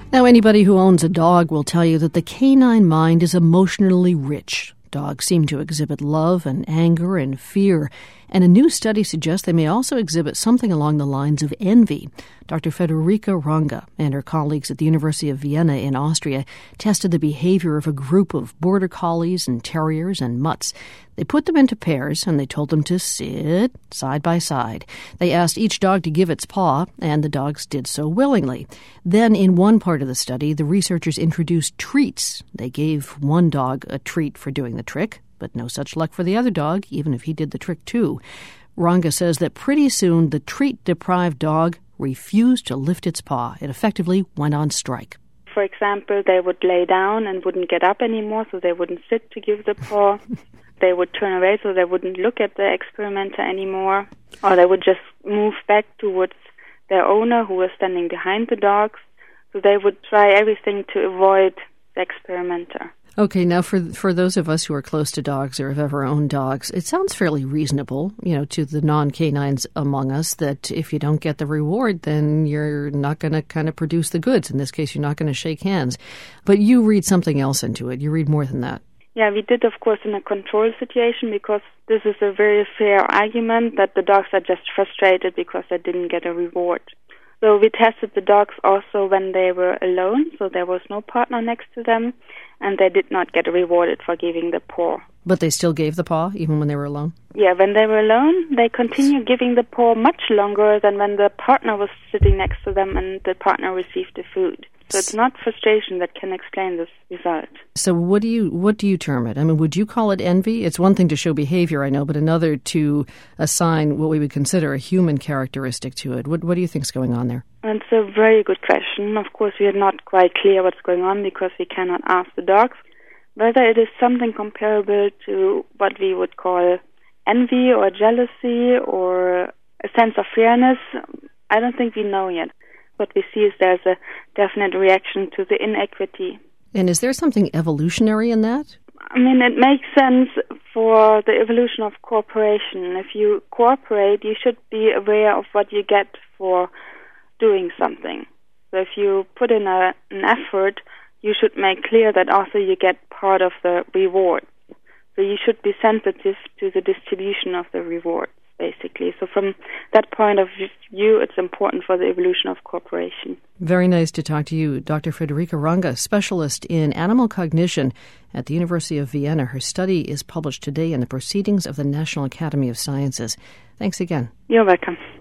Now, anybody who owns a dog will tell you that the canine mind is emotionally rich. Dogs seem to exhibit love and anger and fear, and a new study suggests they may also exhibit something along the lines of envy. Dr. Federica Ranga and her colleagues at the University of Vienna in Austria tested the behavior of a group of border collies and terriers and mutts. They put them into pairs and they told them to sit side by side. They asked each dog to give its paw, and the dogs did so willingly. Then, in one part of the study, the researchers introduced treats. They gave one dog a treat for doing the trick, but no such luck for the other dog, even if he did the trick too. Ranga says that pretty soon the treat-deprived dog refused to lift its paw. It effectively went on strike. For example, they would lay down and wouldn't get up anymore, so they wouldn't sit to give the paw. They would turn away, so they wouldn't look at the experimenter anymore. Or they would just move back towards their owner, who was standing behind the dogs. So they would try everything to avoid the experimenter. Okay, now for those of us who are close to dogs or have ever owned dogs, it sounds fairly reasonable, to the non-canines among us, that if you don't get the reward, then you're not going to kind of produce the goods. In this case, you're not going to shake hands. But you read something else into it. You read more than that. Yeah, we did, of course, in a control situation, because this is a very fair argument that the dogs are just frustrated because they didn't get a reward. So we tested the dogs also when they were alone, so there was no partner next to them, and they did not get rewarded for giving the paw. But they still gave the paw, even when they were alone? Yeah, when they were alone, they continued giving the paw much longer than when the partner was sitting next to them and the partner received the food. So it's not frustration that can explain this result. So what do you term it? I mean, would you call it envy? It's one thing to show behavior, I know, but another to assign what we would consider a human characteristic to it. What do you think's going on there? It's a very good question. Of course, we are not quite clear what's going on because we cannot ask the dogs. Whether it is something comparable to what we would call envy or jealousy or a sense of fairness, I don't think we know yet. What we see is there's a definite reaction to the inequity. And is there something evolutionary in that? I mean, it makes sense for the evolution of cooperation. If you cooperate, you should be aware of what you get for doing something. So if you put in an effort, you should make clear that also you get part of the reward. So you should be sensitive to the distribution of the reward, basically. So from that point of view, it's important for the evolution of cooperation. Very nice to talk to you, Dr. Federica Ranga, specialist in animal cognition at the University of Vienna. Her study is published today in the Proceedings of the National Academy of Sciences. Thanks again. You're welcome.